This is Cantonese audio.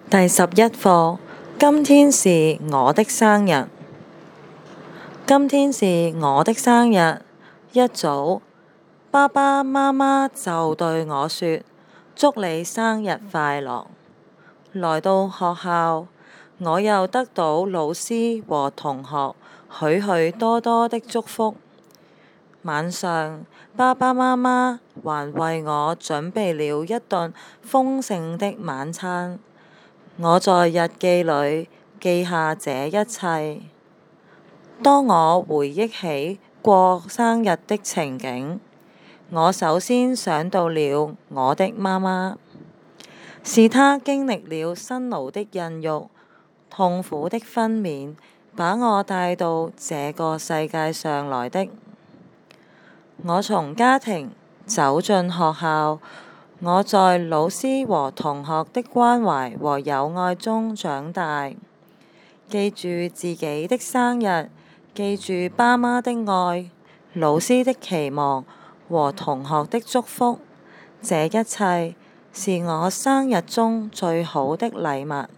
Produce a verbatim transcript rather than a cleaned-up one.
第十一課，今天是我的生日。今天是我的生日，一早，爸爸媽媽就對我說：祝你生日快樂。來到學校，我又得到老師和同學許許多多的祝福。晚上，爸爸媽媽還為我準備了一頓豐盛的晚餐。我在日記裏記下這一切。當我回憶起過生日的情景，我首先想到了我的媽媽，是她經歷了辛勞的孕育、痛苦的分娩，把我帶到這個世界上來的。我從家庭走進學校，我在老師和同學的關懷和友愛中長大，記住自己的生日，記住爸媽的愛、老師的期望和同學的祝福，這一切是我生日中最好的禮物。